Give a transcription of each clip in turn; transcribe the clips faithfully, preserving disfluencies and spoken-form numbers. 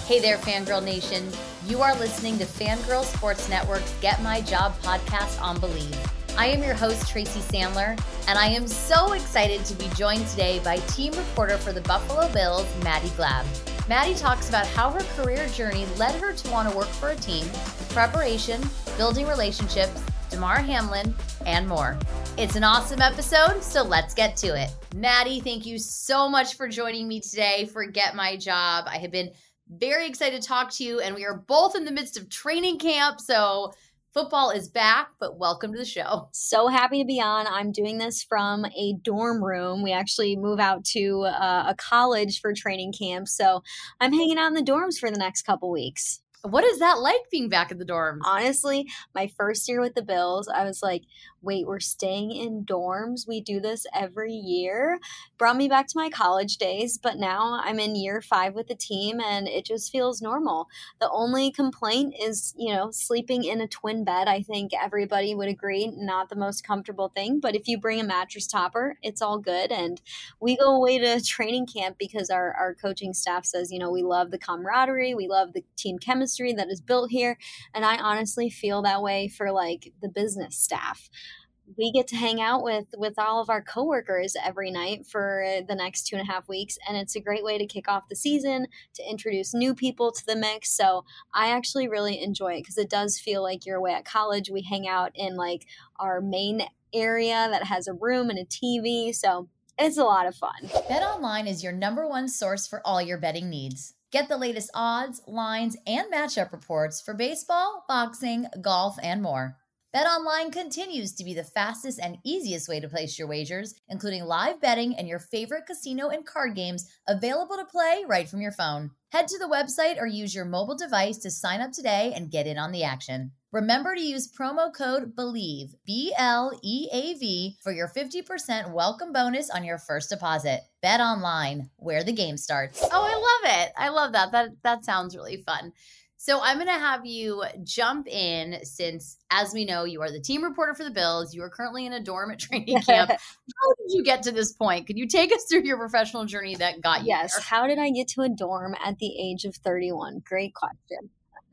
Hey there, Fangirl Nation. You are listening to Fangirl Sports Network's Get My Job podcast on Believe. I am your host, Tracy Sandler, and I am so excited to be joined today by team reporter for the Buffalo Bills, Maddie Glab. Maddie talks about how her career journey led her to want to work for a team, preparation, building relationships, Damar Hamlin, and more. It's an awesome episode, so let's get to it. Maddie, thank you so much for joining me today for Get My Job. I have been very excited to talk to you, and we are both in the midst of training camp, so football is back, but welcome to the show. So happy to be on. I'm doing this from a dorm room. We actually move out to uh, a college for training camp, so I'm hanging out in the dorms for the next couple weeks. What is that like being back in the dorms? Honestly, my first year with the Bills, I was like, wait, we're staying in dorms? We do this every year? Brought me back to my college days, but now I'm in year five with the team and it just feels normal. The only complaint is, you know, sleeping in a twin bed. I think everybody would agree, not the most comfortable thing, but if you bring a mattress topper, it's all good. And we go away to training camp because our, our coaching staff says, you know, we love the camaraderie, we love the team chemistry that is built here. And I honestly feel that way for like the business staff. We get to hang out with with all of our coworkers every night for the next two and a half weeks. And it's a great way to kick off the season, to introduce new people to the mix. So I actually really enjoy it because it does feel like you're away at college. We hang out in like our main area that has a room and a T V. So it's a lot of fun. BetOnline is your number one source for all your betting needs. Get the latest odds, lines, and matchup reports for baseball, boxing, golf, and more. BetOnline continues to be the fastest and easiest way to place your wagers, including live betting and your favorite casino and card games available to play right from your phone. Head to the website or use your mobile device to sign up today and get in on the action. Remember to use promo code BELIEVE, B L E A V, for your fifty percent welcome bonus on your first deposit. BetOnline, where the game starts. Oh, I love it. I love that. That, that sounds really fun. So I'm going to have you jump in since, as we know, you are the team reporter for the Bills. You are currently in a dorm at training camp. How did you get to this point? Could you take us through your professional journey that got you Yes. there? How did I get to a dorm at the age of thirty-one? Great question.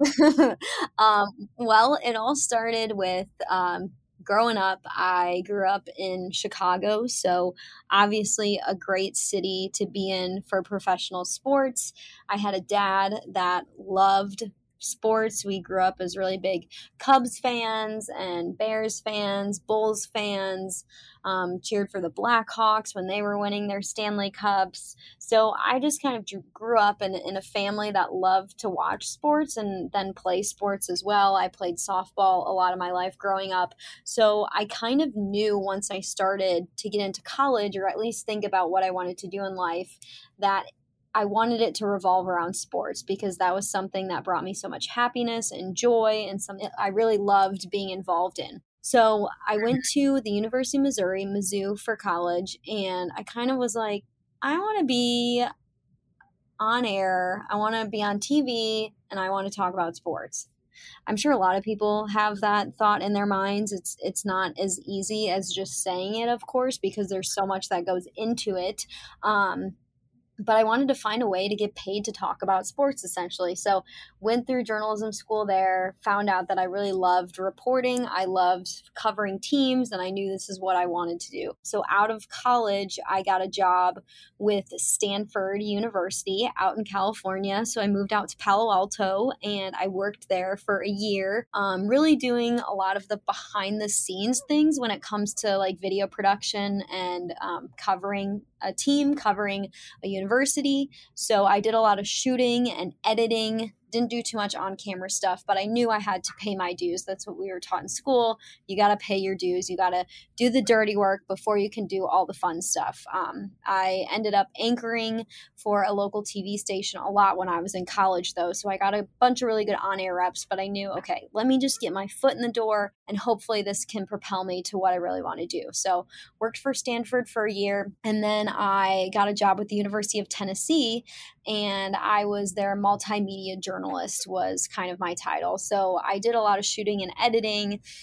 um, well, it all started with um, growing up. I grew up in Chicago, so obviously a great city to be in for professional sports. I had a dad that loved sports. We grew up as really big Cubs fans and Bears fans, Bulls fans, um, cheered for the Blackhawks when they were winning their Stanley Cups. So I just kind of grew up in, in a family that loved to watch sports and then play sports as well. I played softball a lot of my life growing up. So I kind of knew once I started to get into college, or at least think about what I wanted to do in life, that I wanted it to revolve around sports because that was something that brought me so much happiness and joy and something I really loved being involved in. So I went to the University of Missouri, Mizzou, for college, and I kind of was like, I want to be on air, I want to be on T V, and I want to talk about sports. I'm sure a lot of people have that thought in their minds. It's it's not as easy as just saying it, of course, because there's so much that goes into it. Um, But I wanted to find a way to get paid to talk about sports, essentially. So went through journalism school there, found out that I really loved reporting. I loved covering teams, and I knew this is what I wanted to do. So out of college, I got a job with Stanford University out in California. So I moved out to Palo Alto, and I worked there for a year, um, really doing a lot of the behind the scenes things when it comes to like video production and um, covering a team, covering a university. So I did a lot of shooting and editing, didn't do too much on-camera stuff, but I knew I had to pay my dues. That's what we were taught in school. You got to pay your dues. You got to do the dirty work before you can do all the fun stuff. Um, I ended up anchoring for a local T V station a lot when I was in college, though. So I got a bunch of really good on-air reps, but I knew, okay, let me just get my foot in the door, and hopefully this can propel me to what I really want to do. So worked for Stanford for a year, and then I got a job with the University of Tennessee, and I was their multimedia journalist was kind of my title. So I did a lot of shooting and editing,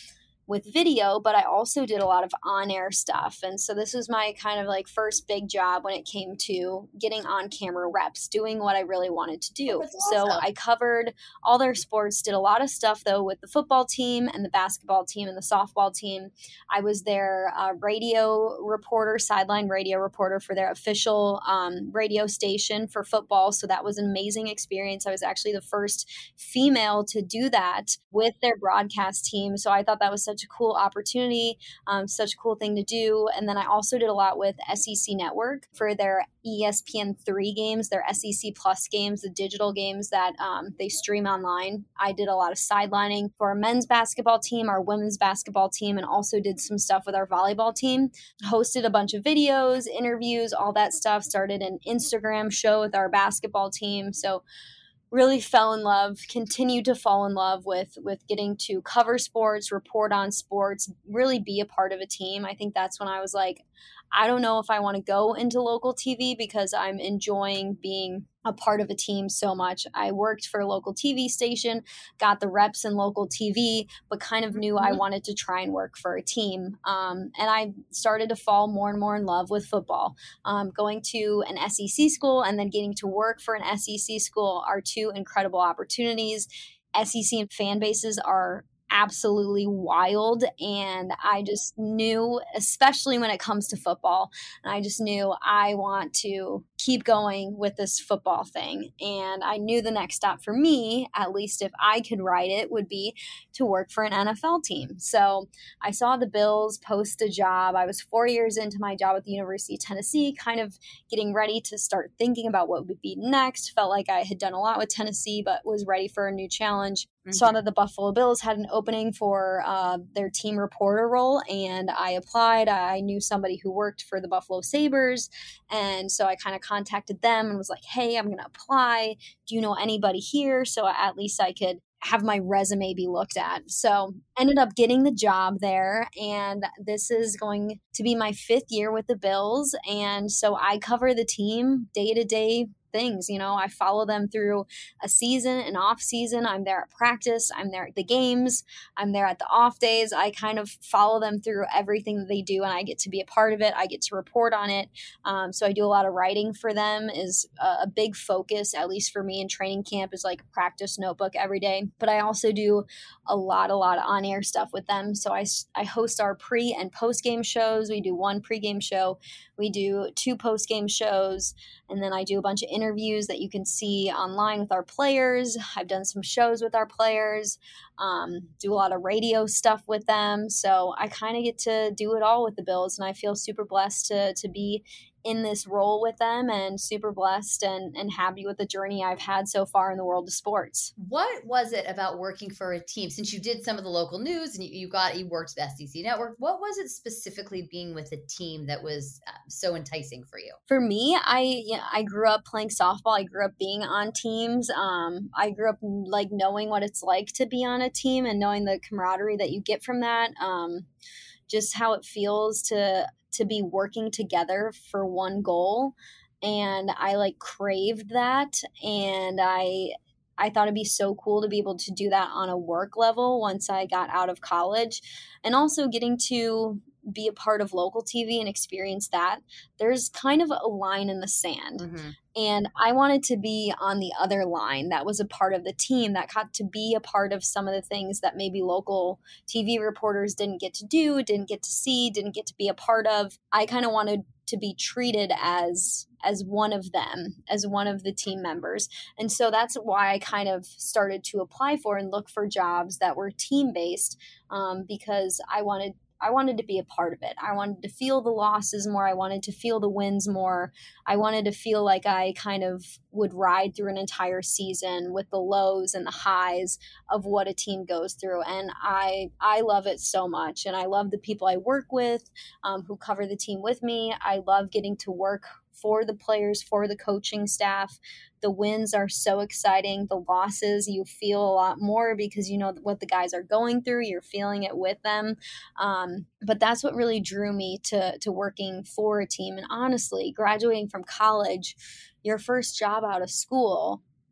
with video, but I also did a lot of on-air stuff. And so this was my kind of like first big job when it came to getting on camera reps, doing what I really wanted to do. That's So awesome. I covered all their sports, did a lot of stuff though with the football team and the basketball team and the softball team. I was their uh, radio reporter, sideline radio reporter for their official um, radio station for football. So that was an amazing experience. I was actually the first female to do that with their broadcast team. So I thought that was such a cool opportunity, um, such a cool thing to do. And then I also did a lot with S E C Network for their E S P N three games, their S E C Plus games, the digital games that um, they stream online. I did a lot of sidelining for our men's basketball team, our women's basketball team, and also did some stuff with our volleyball team. Hosted a bunch of videos, interviews, all that stuff. Started an Instagram show with our basketball team. So really fell in love, continued to fall in love with with getting to cover sports, report on sports, really be a part of a team. I think that's when I was like, I don't know if I want to go into local T V because I'm enjoying being a part of a team so much. I worked for a local T V station, got the reps in local T V, but kind of knew I wanted to try and work for a team. Um, and I started to fall more and more in love with football. Um, going to an S E C school and then getting to work for an S E C school are two incredible opportunities. S E C fan bases are absolutely wild, and I just knew, especially when it comes to football, and I just knew I want to keep going with this football thing. And I knew the next stop for me, at least if I could write it, would be to work for an N F L team. So I saw the Bills post a job. I was four years into my job at the University of Tennessee, kind of getting ready to start thinking about what would be next. Felt like I had done a lot with Tennessee, but was ready for a new challenge. Mm-hmm. Saw that the Buffalo Bills had an opening for uh, their team reporter role, and I applied. I knew somebody who worked for the Buffalo Sabres, and so I kind of contacted them and was like, hey, I'm going to apply. Do you know anybody here? So at least I could have my resume be looked at. So ended up getting the job there, and this is going to be my fifth year with the Bills. And so I cover the team day to day things. You know, I follow them through a season, an off season. I'm there at practice. I'm there at the games. I'm there at the off days. I kind of follow them through everything that they do, and I get to be a part of it. I get to report on it. Um, so I do a lot of writing for them is a, a big focus, at least for me in training camp, is like a practice notebook every day. But I also do a lot, a lot of on-air stuff with them. So I, I host our pre and post-game shows. We do one pre-game show. We do two post-game shows. And then I do a bunch of interviews that you can see online with our players. I've done some shows with our players, um, do a lot of radio stuff with them. So I kind of get to do it all with the Bills, and I feel super blessed to to be in this role with them, and super blessed and, and happy with the journey I've had so far in the world of sports. What was it about working for a team? Since you did some of the local news and you, you got, you worked the S E C Network, what was it specifically being with a team that was uh, so enticing for you? For me, I, you know, I grew up playing softball. I grew up being on teams. Um, I grew up like knowing what it's like to be on a team and knowing the camaraderie that you get from that. Um, just how it feels to, to be working together for one goal. And I like craved that. And I, I thought it'd be so cool to be able to do that on a work level once I got out of college, and also getting to be a part of local T V and experience that. There's kind of a line in the sand. Mm-hmm. And I wanted to be on the other line that was a part of the team, that got to be a part of some of the things that maybe local T V reporters didn't get to do, didn't get to see, didn't get to be a part of. I kind of wanted to be treated as as one of them, as one of the team members. And so that's why I kind of started to apply for and look for jobs that were team-based, um, because I wanted I wanted to be a part of it. I wanted to feel the losses more. I wanted to feel the wins more. I wanted to feel like I kind of would ride through an entire season with the lows and the highs of what a team goes through. And I I love it so much. And I love the people I work with, um, who cover the team with me. I love getting to work for the players, for the coaching staff. The wins are so exciting. The losses, you feel a lot more because you know what the guys are going through. You're feeling it with them. Um, but that's what really drew me to, to working for a team. And honestly, graduating from college, your first job out of school,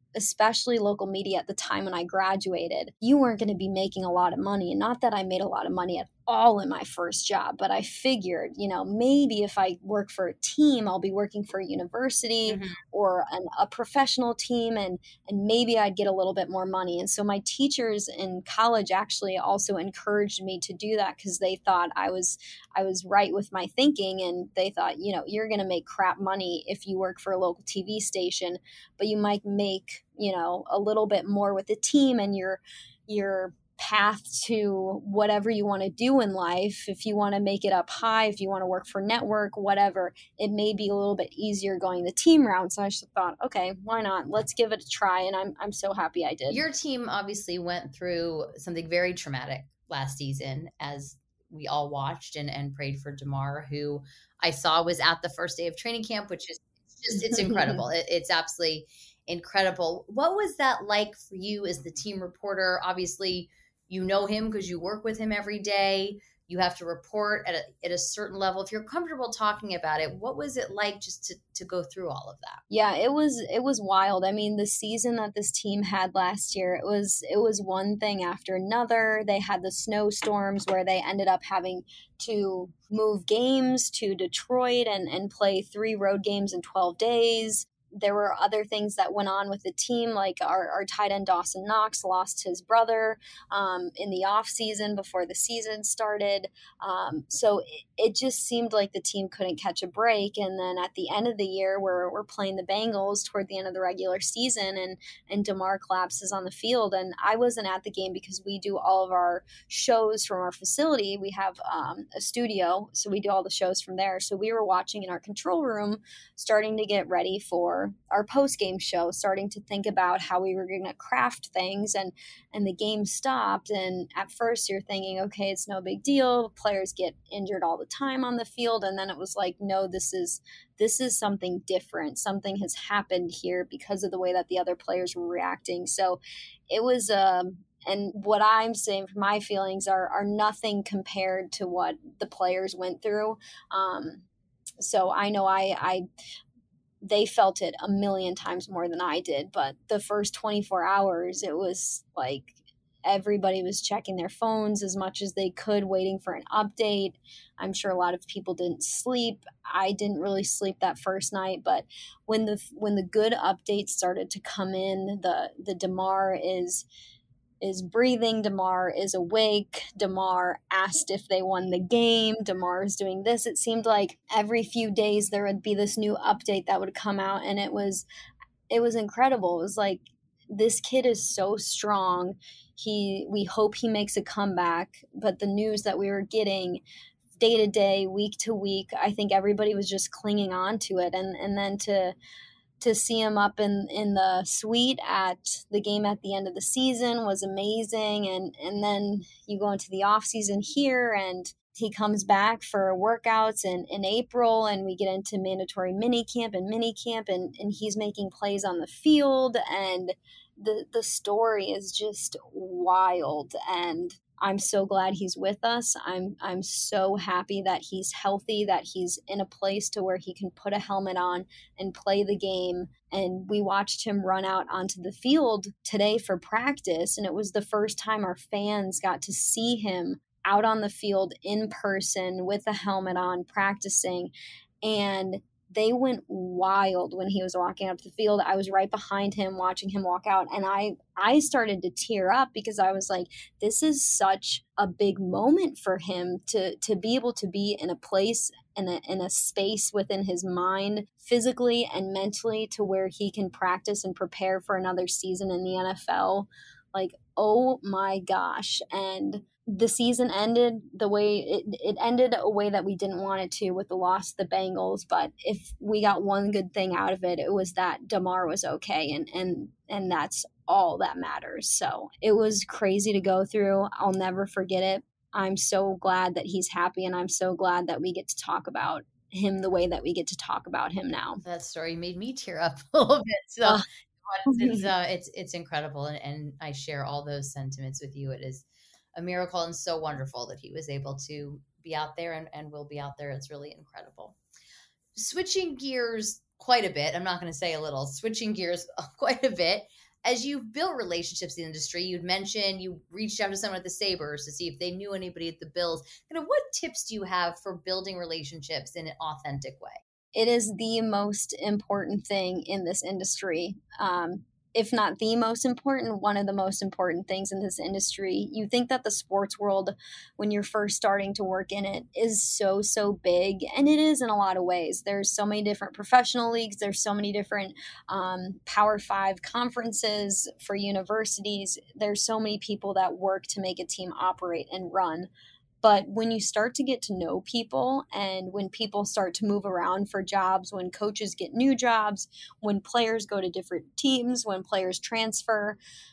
especially local media at the time when I graduated, you weren't going to be making a lot of money. And not that I made a lot of money at all in my first job, but I figured, you know, maybe if I work for a team, I'll be working for a university mm-hmm. or an, a professional team, and and maybe I'd get a little bit more money. And so my teachers in college actually also encouraged me to do that, because they thought I was I was right with my thinking, and they thought, you know, you're going to make crap money if you work for a local T V station, but you might make, you know, a little bit more with the team, and your your path to whatever you want to do in life, if you want to make it up high, if you want to work for network, whatever, it may be a little bit easier going the team route. So I just thought, okay, why not? Let's give it a try. And I'm I'm so happy I did. Your team obviously went through something very traumatic last season, as we all watched and, and prayed for DeMar, who I saw was at the first day of training camp, which is just, it's incredible. it, it's absolutely incredible. What was that like for you as the team reporter? Obviously, you know him because you work with him every day. You have to report at a, at a certain level. If you're comfortable talking about it, what was it like just to, to go through all of that? Yeah, it was it was wild. I mean, the season that this team had last year, it was it was one thing after another. They had the snowstorms where they ended up having to move games to Detroit and, and play three road games in twelve days. There were other things that went on with the team, like our, our tight end Dawson Knox lost his brother um, in the off season before the season started. Um, so it, it just seemed like the team couldn't catch a break. And then at the end of the year, we're, we're playing the Bengals toward the end of the regular season, and, and DeMar collapses on the field. And I wasn't at the game because we do all of our shows from our facility. We have um, a studio, so we do all the shows from there. So we were watching in our control room, starting to get ready for our post-game show, starting to think about how we were going to craft things, and and the game stopped. And at first you're thinking, okay, it's no big deal, players get injured all the time on the field. And then it was like, no, this is this is something different. Something has happened here because of the way that the other players were reacting. So it was um and what I'm saying for my feelings are are nothing compared to what the players went through. Um so I know I I they felt it a million times more than I did. But the first twenty-four hours, it was like everybody was checking their phones as much as they could, waiting for an update. I'm sure a lot of people didn't sleep. I didn't really sleep that first night, but when the when the good updates started to come in, the the DeMar is is breathing, DeMar is awake, DeMar asked if they won the game, DeMar is doing this. It seemed like every few days there would be this new update that would come out, and it was it was incredible. It was like, this kid is so strong. He we hope he makes a comeback. But the news that we were getting day to day, week to week, I think everybody was just clinging on to it. And and then to to see him up in, in the suite at the game at the end of the season was amazing. And, and then you go into the off season here, and he comes back for workouts in, in April, and we get into mandatory mini camp and mini camp, and, and he's making plays on the field. And the, the story is just wild. And I'm so glad he's with us. I'm I'm so happy that he's healthy, that he's in a place to where he can put a helmet on and play the game. And we watched him run out onto the field today for practice, and it was the first time our fans got to see him out on the field in person with a helmet on, practicing. And they went wild when he was walking up the field. I was right behind him watching him walk out, and I I started to tear up, because I was like, this is such a big moment for him to to be able to be in a place, in a in a space within his mind, physically and mentally, to where he can practice and prepare for another season in the N F L. Like, oh my gosh. And the season ended the way it, it ended a way that we didn't want it to, with the loss of the Bengals. But if we got one good thing out of it, it was that DeMar was okay. And, and, and that's all that matters. So it was crazy to go through. I'll never forget it. I'm so glad that he's happy, and I'm so glad that we get to talk about him the way that we get to talk about him now. That story made me tear up a little bit. So uh, it's, uh, it's, it's incredible. And, and I share all those sentiments with you. It is a miracle, and so wonderful that he was able to be out there and, and will be out there. It's really incredible. Switching gears quite a bit. I'm not going to say a little, switching gears quite a bit. As you've built relationships in the industry, you'd mentioned you reached out to someone at the Sabres to see if they knew anybody at the Bills. Kind of what tips do you have for building relationships in an authentic way? It is the most important thing in this industry. Um, if not the most important, one of the most important things in this industry. You think that the sports world, when you're first starting to work in it, is so, so big. And it is in a lot of ways. There's so many different professional leagues. There's so many different um, Power Five conferences for universities. There's so many people that work to make a team operate and run. But when you start to get to know people and when people start to move around for jobs, when coaches get new jobs, when players go to different teams, when players transfer,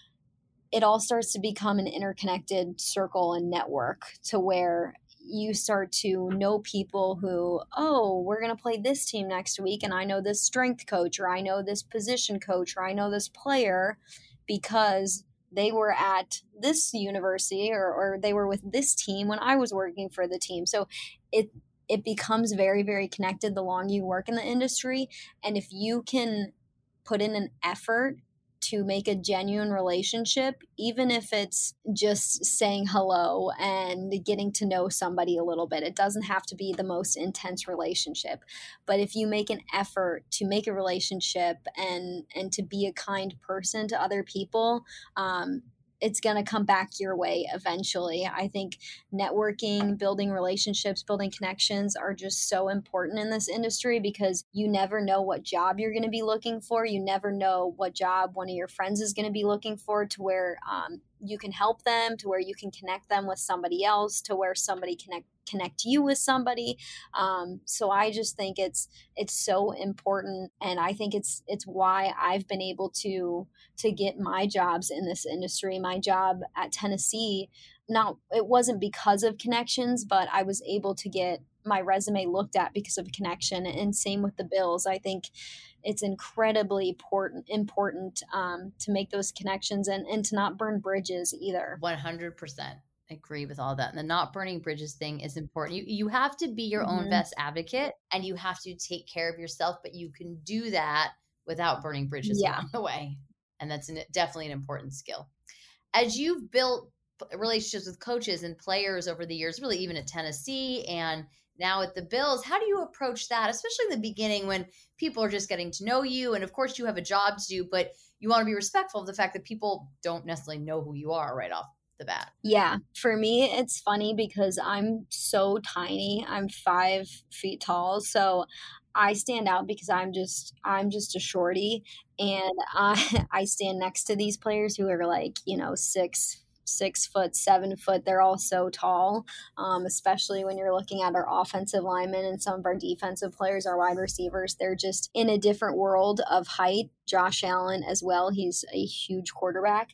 it all starts to become an interconnected circle and network to where you start to know people who, oh, we're going to play this team next week and I know this strength coach or I know this position coach or I know this player because they were at this university or, or they were with this team when I was working for the team. So it it becomes very, very connected the longer you work in the industry. And if you can put in an effort to make a genuine relationship, even if it's just saying hello and getting to know somebody a little bit. It doesn't have to be the most intense relationship. But if you make an effort to make a relationship and and to be a kind person to other people, um, it's going to come back your way eventually. I think networking, building relationships, building connections are just so important in this industry because you never know what job you're going to be looking for. You never know what job one of your friends is going to be looking for to where um, you can help them, to where you can connect them with somebody else, to where somebody connect connect you with somebody. Um, so I just think it's it's so important, and I think it's it's why I've been able to to get my jobs in this industry. My job at Tennessee, not it wasn't because of connections, but I was able to get my resume looked at because of a connection. And same with the Bills. I think it's incredibly important important um, to make those connections and, and to not burn bridges either. one hundred percent. Agree with all that. And the not burning bridges thing is important. You you have to be your mm-hmm. own best advocate and you have to take care of yourself, but you can do that without burning bridges yeah. along the way. And that's an, definitely an important skill. As you've built relationships with coaches and players over the years, really even at Tennessee and now at the Bills, how do you approach that, especially in the beginning when people are just getting to know you? And of course you have a job to do, but you want to be respectful of the fact that people don't necessarily know who you are right off the bat. Yeah. For me, it's funny because I'm so tiny. I'm five feet tall. So I stand out because I'm just, I'm just a shorty. And I, I stand next to these players who are like, you know, six, six foot, seven foot. They're all so tall, um, especially when you're looking at our offensive linemen and some of our defensive players, our wide receivers. They're just in a different world of height. Josh Allen as well. He's a huge quarterback.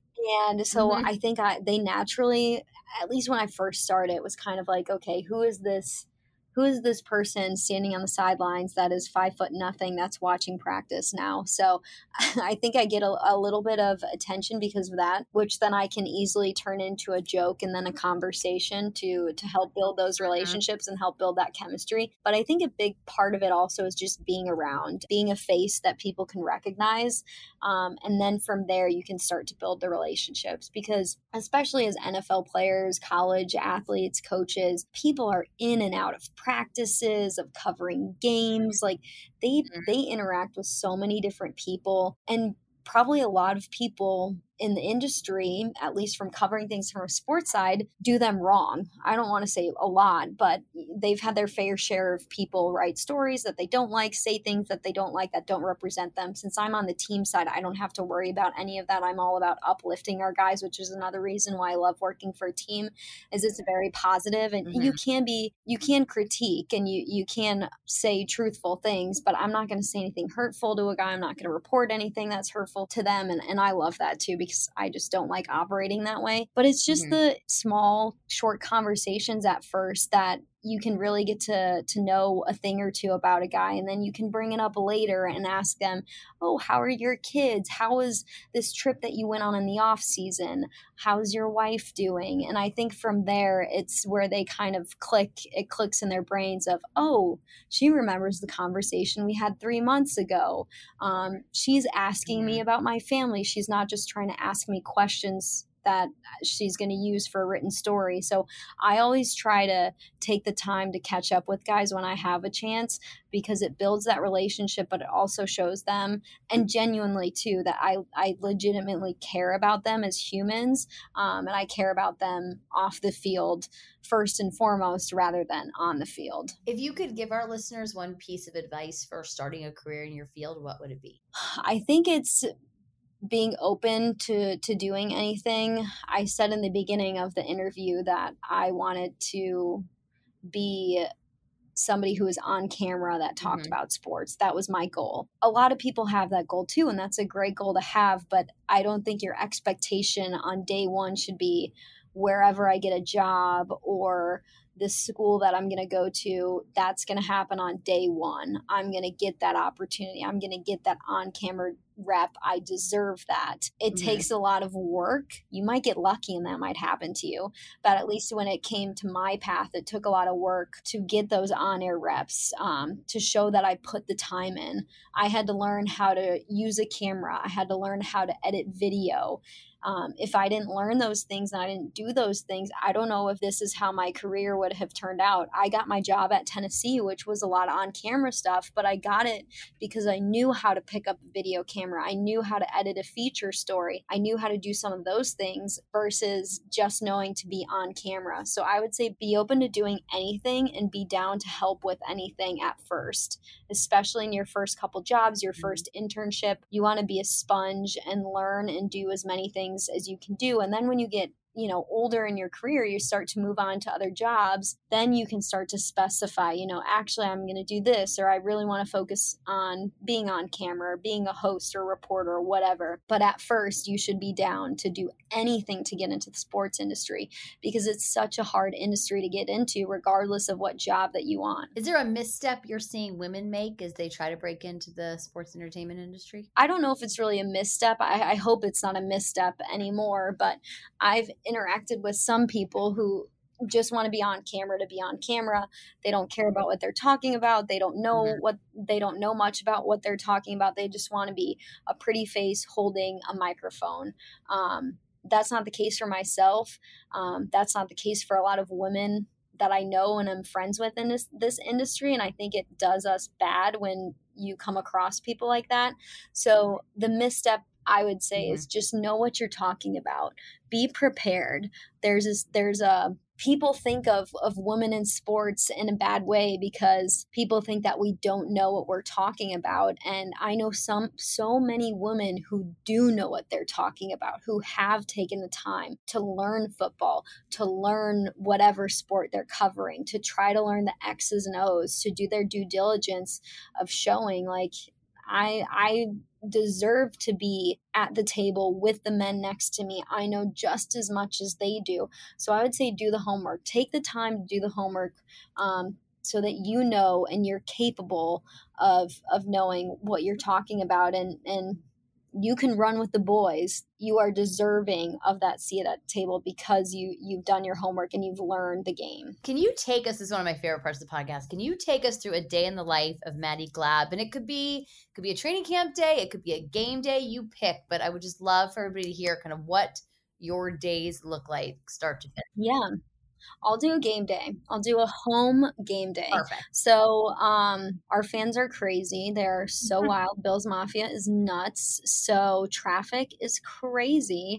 And so mm-hmm. I think I, they naturally, at least when I first started, it was kind of like, okay, who is this, who is this person standing on the sidelines that is five foot nothing that's watching practice now? So I think I get a, a little bit of attention because of that, which then I can easily turn into a joke and then a conversation to, to help build those relationships and help build that chemistry. But I think a big part of it also is just being around, being a face that people can recognize. Um, and then from there, you can start to build the relationships because especially as N F L players, college athletes, coaches, people are in and out of practices, of covering games. Like they mm-hmm. they interact with so many different people, and probably a lot of people in the industry, at least from covering things from a sports side, do them wrong. I don't want to say a lot, but they've had their fair share of people write stories that they don't like, say things that they don't like that don't represent them. Since I'm on the team side, I don't have to worry about any of that. I'm all about uplifting our guys, which is another reason why I love working for a team, is it's very positive and mm-hmm. you can be, you can critique and you, you can say truthful things, but I'm not going to say anything hurtful to a guy. I'm not going to report anything that's hurtful to them. And, and I love that too, because I just don't like operating that way. But it's just mm-hmm. the small, short conversations at first that you can really get to to know a thing or two about a guy, and then you can bring it up later and ask them, oh, how are your kids? How was this trip that you went on in the off season? How's your wife doing? And I think from there, it's where they kind of click, it clicks in their brains of, oh, she remembers the conversation we had three months ago. Um, she's asking me about my family. She's not just trying to ask me questions that she's going to use for a written story. So I always try to take the time to catch up with guys when I have a chance, because it builds that relationship, but it also shows them, and genuinely too, that I, I legitimately care about them as humans. Um, and I care about them off the field first and foremost, rather than on the field. If you could give our listeners one piece of advice for starting a career in your field, what would it be? I think it's being open to to doing anything. I said in the beginning of the interview that I wanted to be somebody who was on camera that talked mm-hmm. about sports. That was my goal. A lot of people have that goal too, and that's a great goal to have, but I don't think your expectation on day one should be wherever I get a job or the school that I'm going to go to, that's going to happen on day one. I'm going to get that opportunity. I'm going to get that on-camera rep. I deserve that. It mm-hmm. takes a lot of work. You might get lucky and that might happen to you. But at least when it came to my path, it took a lot of work to get those on-air reps, um, to show that I put the time in. I had to learn how to use a camera. I had to learn how to edit video. Um, if I didn't learn those things and I didn't do those things, I don't know if this is how my career would have turned out. I got my job at Tennessee, which was a lot of on-camera stuff, but I got it because I knew how to pick up a video camera. I knew how to edit a feature story. I knew how to do some of those things versus just knowing to be on camera. So I would say be open to doing anything and be down to help with anything at first, especially in your first couple jobs, your first internship. You want to be a sponge and learn and do as many things as you can do. And then when you get, you know, older in your career, you start to move on to other jobs, then you can start to specify, you know, actually I'm going to do this, or I really want to focus on being on camera or being a host or reporter or whatever. But at first you should be down to do anything to get into the sports industry, because it's such a hard industry to get into regardless of what job that you want. Is there a misstep you're seeing women make as they try to break into the sports entertainment industry? I don't know if it's really a misstep. I, I hope it's not a misstep anymore, but I've interacted with some people who just want to be on camera to be on camera. They don't care about what they're talking about. They don't know mm-hmm. what they don't know much about what they're talking about. They just want to be a pretty face holding a microphone. Um, that's not the case for myself. Um, that's not the case for a lot of women that I know and I'm friends with in this, this industry. And I think it does us bad when you come across people like that. So the misstep, I would say, mm-hmm. is just know what you're talking about. Be prepared. There's this, there's a, people think of, of women in sports in a bad way because people think that we don't know what we're talking about. And I know some, so many women who do know what they're talking about, who have taken the time to learn football, to learn whatever sport they're covering, to try to learn the X's and O's, to do their due diligence of showing like, I, I deserve to be at the table with the men next to me. I know just as much as they do. So I would say do the homework. Take the time to do the homework um, so that you know and you're capable of of knowing what you're talking about, and and you can run with the boys. You are deserving of that seat at the table because you, you've done your homework and you've learned the game. Can you take us, this is one of my favorite parts of the podcast, can you take us through a day in the life of Maddie Glab? And it could be, could be a training camp day, it could be a game day, you pick, but I would just love for everybody to hear kind of what your days look like start to finish. Yeah. I'll do a game day. I'll do a home game day. Perfect. So um, our fans are crazy. They're so wild. Bills Mafia is nuts. So traffic is crazy.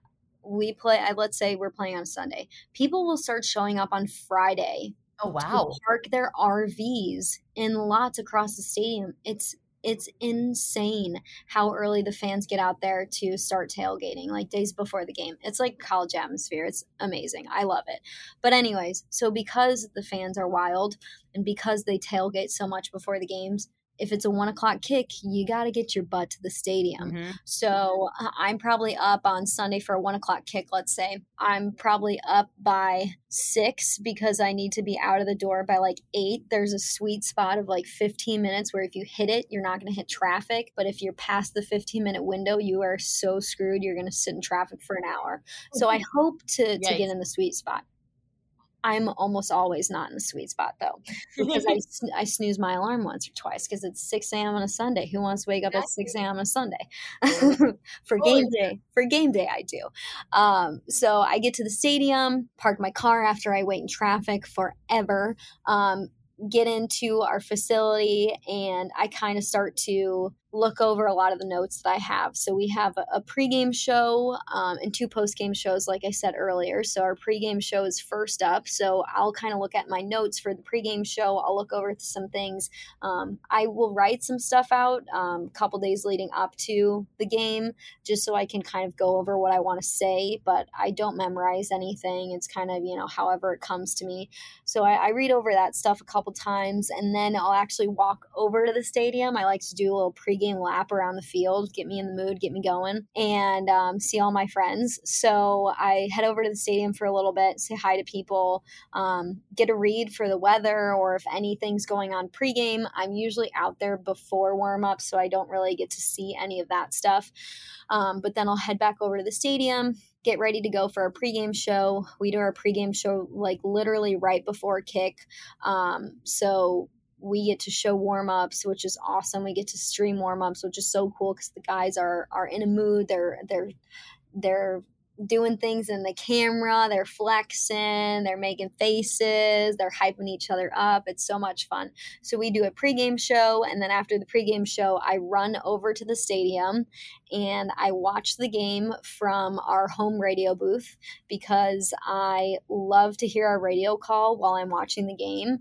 We play, let's say we're playing on Sunday. People will start showing up on Friday. Oh, wow. To park their R Vs in lots across the stadium. It's It's insane how early the fans get out there to start tailgating, like days before the game. It's like college atmosphere. It's amazing. I love it. But anyways, so because the fans are wild and because they tailgate so much before the games, if it's a one o'clock kick, you got to get your butt to the stadium. Mm-hmm. So uh, I'm probably up on Sunday for a one o'clock kick, let's say. I'm probably up by six because I need to be out of the door by like eight. There's a sweet spot of like fifteen minutes where if you hit it, you're not going to hit traffic. But if you're past the fifteen minute window, you are so screwed. You're going to sit in traffic for an hour. So I hope to, to get in the sweet spot. I'm almost always not in the sweet spot, though, because I, I snooze my alarm once or twice because it's six a.m. on a Sunday. Who wants to wake up at six a.m. on a Sunday? For game day. For game day, I do. Um, so I get to the stadium, park my car after I wait in traffic forever, um, get into our facility, and I kind of start to look over a lot of the notes that I have. So we have a, a pregame show um, and two postgame shows, like I said earlier. So our pregame show is first up. So I'll kind of look at my notes for the pregame show. I'll look over some things. Um, I will write some stuff out um, a couple days leading up to the game, just so I can kind of go over what I want to say, but I don't memorize anything. It's kind of, you know, however it comes to me. So I, I read over that stuff a couple times, and then I'll actually walk over to the stadium. I like to do a little pregame lap around the field, get me in the mood, get me going, and um, see all my friends. So I head over to the stadium for a little bit, say hi to people, um, get a read for the weather, or if anything's going on pregame. I'm usually out there before warm-up, so I don't really get to see any of that stuff. Um, but then I'll head back over to the stadium, get ready to go for our pregame show. We do our pregame show like literally right before kick. Um, so we get to show warm-ups, which is awesome. We get to stream warm-ups, which is so cool because the guys are are in a mood. They're they're they're doing things in the camera. They're flexing. They're making faces. They're hyping each other up. It's so much fun. So we do a pregame show, and then after the pregame show, I run over to the stadium and I watch the game from our home radio booth because I love to hear our radio call while I'm watching the game.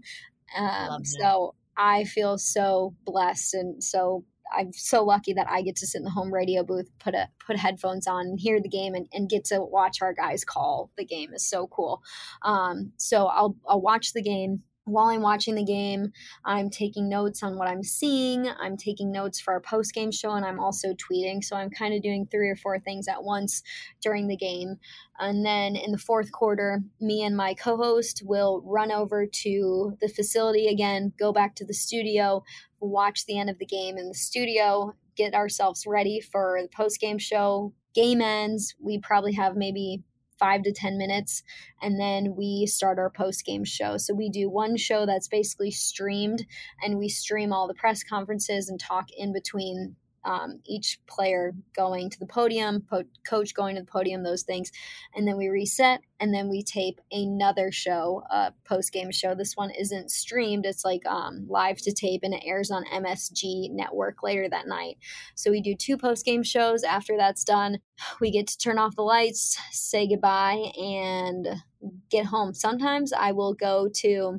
Um, so I feel so blessed, and so I'm so lucky that I get to sit in the home radio booth, put a put headphones on, and hear the game, and, and get to watch our guys call the game. Is so cool. Um, so I'll I'll watch the game. While I'm watching the game, I'm taking notes on what I'm seeing. I'm taking notes for our post-game show, and I'm also tweeting. So I'm kind of doing three or four things at once during the game. And then in the fourth quarter, me and my co-host will run over to the facility again, go back to the studio, watch the end of the game in the studio, get ourselves ready for the post-game show. Game ends. We probably have maybe five to ten minutes, and then we start our post-game show. So we do one show that's basically streamed, and we stream all the press conferences and talk in between um, each player going to the podium, po- coach going to the podium, those things. And then we reset, and then we tape another show, a post-game show. This one isn't streamed. It's like um, live to tape, and it airs on M S G Network later that night. So we do two post-game shows. After that's done, we get to turn off the lights, say goodbye, and get home. Sometimes I will go to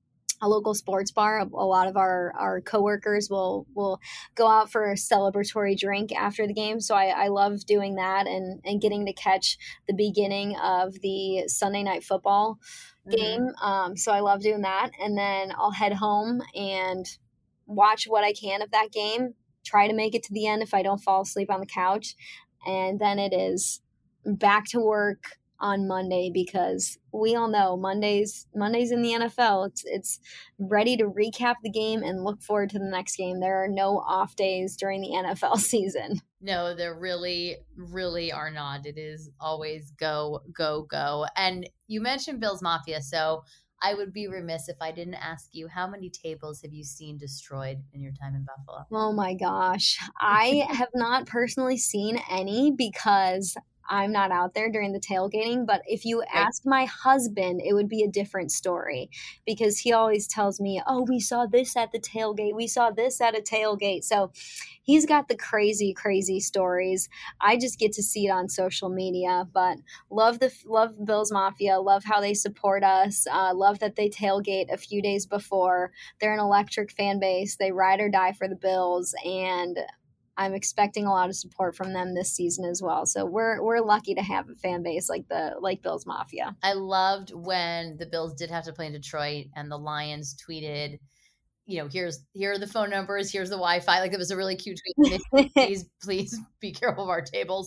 a local sports bar. A lot of our, our coworkers will, will go out for a celebratory drink after the game. So I, I love doing that and, and getting to catch the beginning of the Sunday night football game. Mm-hmm. Um, so I love doing that. And then I'll head home and watch what I can of that game, try to make it to the end if I don't fall asleep on the couch. And then it is back to work on Monday, because we all know Mondays Mondays in the N F L, it's it's ready to recap the game and look forward to the next game. There are no off days during the N F L season. No, there really, really are not. It is always go, go, go. And you mentioned Bills Mafia, so I would be remiss if I didn't ask you, how many tables have you seen destroyed in your time in Buffalo? Oh my gosh. I have not personally seen any because I'm not out there during the tailgating, but if you ask my husband, it would be a different story, because he always tells me, oh, we saw this at the tailgate. We saw this at a tailgate. So he's got the crazy, crazy stories. I just get to see it on social media, but love the love Bills Mafia. Love how they support us. Uh, love that they tailgate a few days before. They're an electric fan base. They ride or die for the Bills, and I'm expecting a lot of support from them this season as well. So we're we're lucky to have a fan base like the like Bills Mafia. I loved when the Bills did have to play in Detroit and the Lions tweeted you know, here's, here are the phone numbers. Here's the Wi-Fi. Like it was a really cute tweet. Please, please be careful of our tables.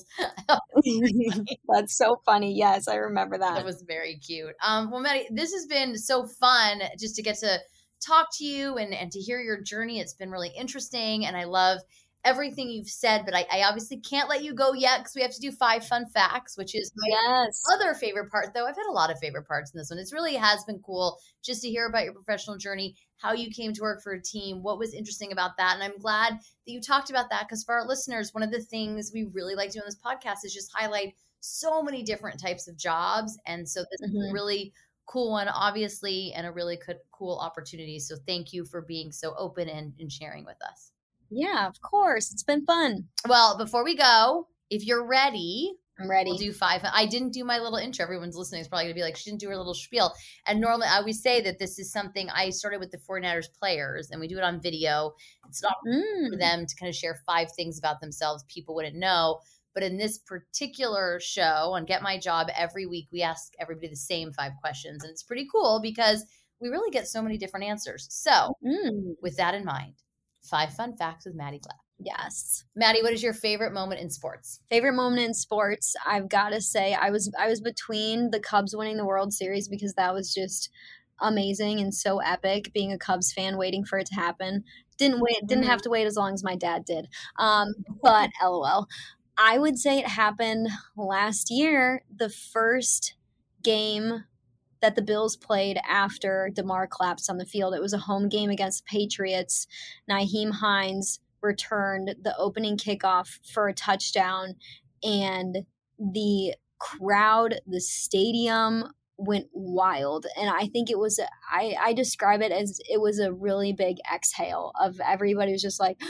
That's so funny. Yes, I remember that. That was very cute. Um, well, Maddie, this has been so fun just to get to talk to you and, and to hear your journey. It's been really interesting. And I love everything you've said, but I, I obviously can't let you go yet because we have to do five fun facts, which is my yes. other favorite part, though. I've had a lot of favorite parts in this one. It really has been cool just to hear about your professional journey, how you came to work for a team, what was interesting about that. And I'm glad that you talked about that because for our listeners, one of the things we really like to do on this podcast is just highlight so many different types of jobs. And so this mm-hmm. is a really cool one, obviously, and a really good, cool opportunity. So thank you for being so open and, and sharing with us. Yeah, of course. It's been fun. Well, before we go, if you're ready, I'm ready. We'll do five. I didn't do my little intro. Everyone's listening is probably going to be like, she didn't do her little spiel. And normally I always say that this is something I started with the 49ers players and we do it on video. It's not mm. for them to kind of share five things about themselves people wouldn't know. But in this particular show on Get My Job, every week we ask everybody the same five questions. And it's pretty cool because we really get so many different answers. So mm. with that in mind, five fun facts with Maddie Glatt. Yes. Maddie, what is your favorite moment in sports? Favorite moment in sports, I've got to say, I was I was between the Cubs winning the World Series because that was just amazing and so epic. Being a Cubs fan, waiting for it to happen. Didn't wait. Didn't mm-hmm. have to wait as long as my dad did. Um, but LOL. I would say it happened last year, the first game that the Bills played after DeMar collapsed on the field. It was a home game against the Patriots. Nyheim Hines returned the opening kickoff for a touchdown, and the crowd, the stadium went wild. And I think it was, I, I describe it as it was a really big exhale of everybody was just like,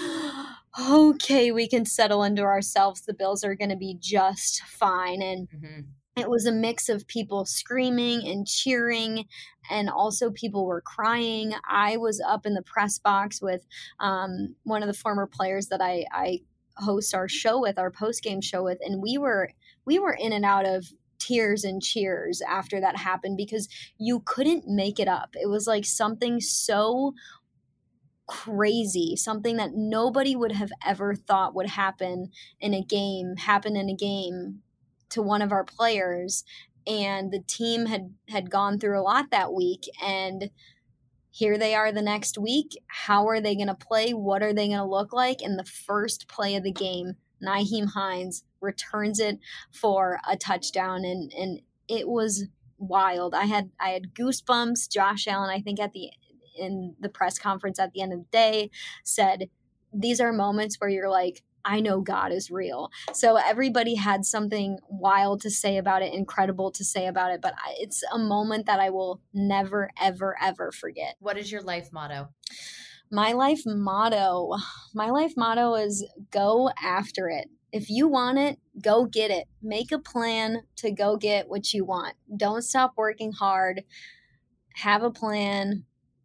okay, we can settle into ourselves. The Bills are going to be just fine. And mm-hmm. it was a mix of people screaming and cheering, and also people were crying. I was up in the press box with um, one of the former players that I, I host our show with, our post-game show with, and we were we were in and out of tears and cheers after that happened because you couldn't make it up. It was like something so crazy, something that nobody would have ever thought would happen in a game, happen in a game to one of our players. And the team had, had gone through a lot that week, and here they are the next week. How are they going to play? What are they going to look like? And the first play of the game, Nyheim Hines returns it for a touchdown, and and it was wild. I had I had goosebumps. Josh Allen, I think at the in the press conference at the end of the day, said these are moments where you're like, I know God is real. So everybody had something wild to say about it, incredible to say about it, but it's a moment that I will never, ever, ever forget. What is your life motto? My life motto, my life motto is go after it. If you want it, go get it. Make a plan to go get what you want. Don't stop working hard. Have a plan.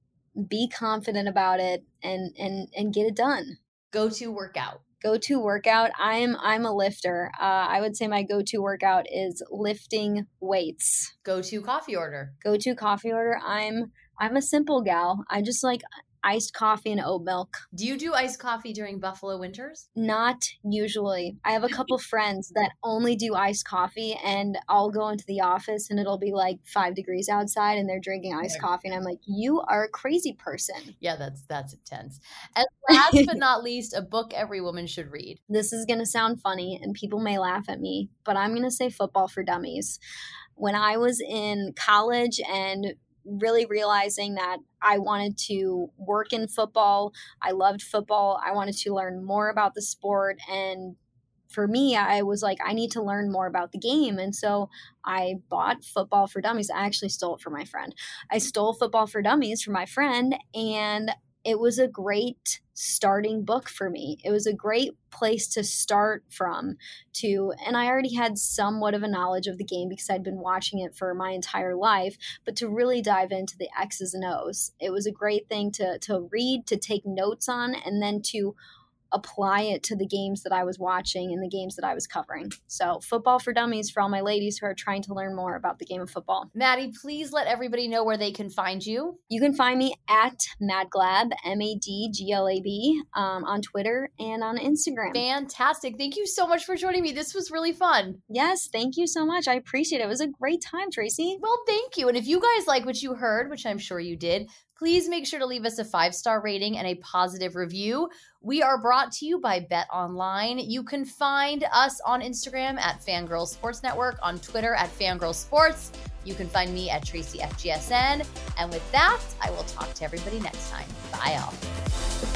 Be confident about it, and and and get it done. Go-to workout. Go-to workout. I'm I'm a lifter. Uh, I would say my go-to workout is lifting weights. Go-to coffee order. Go-to coffee order. I'm I'm a simple gal. I just like iced coffee and oat milk. Do you do iced coffee during Buffalo winters? Not usually. I have a couple friends that only do iced coffee, and I'll go into the office and it'll be like five degrees outside and they're drinking iced yeah. coffee. And I'm like, you are a crazy person. Yeah, that's that's intense. And last but not least, a book every woman should read. This is going to sound funny and people may laugh at me, but I'm going to say Football for Dummies. When I was in college and really realizing that I wanted to work in football. I loved football. I wanted to learn more about the sport. And for me, I was like, I need to learn more about the game. And so I bought Football for Dummies. I actually stole it from my friend. I stole Football for Dummies from my friend, and it was a great starting book for me. It was a great place to start from to, and I already had somewhat of a knowledge of the game because I'd been watching it for my entire life, but to really dive into the X's and O's, it was a great thing to, to read, to take notes on, and then to apply it to the games that I was watching and the games that I was covering. So Football for Dummies for all my ladies who are trying to learn more about the game of football. Maddie, please let everybody know where they can find you. You can find me at Madglab, M A D G L A B, um, on Twitter and on Instagram. Fantastic. Thank you so much for joining me. This was really fun. Yes, thank you so much. I appreciate it. It was a great time, Tracy. Well, thank you. And if you guys like what you heard, which I'm sure you did, please make sure to leave us a five-star rating and a positive review. We are brought to you by Bet Online. You can find us on Instagram at Fangirl Sports Network, on Twitter at Fangirl Sports. You can find me at Tracy F G S N. And with that, I will talk to everybody next time. Bye, all.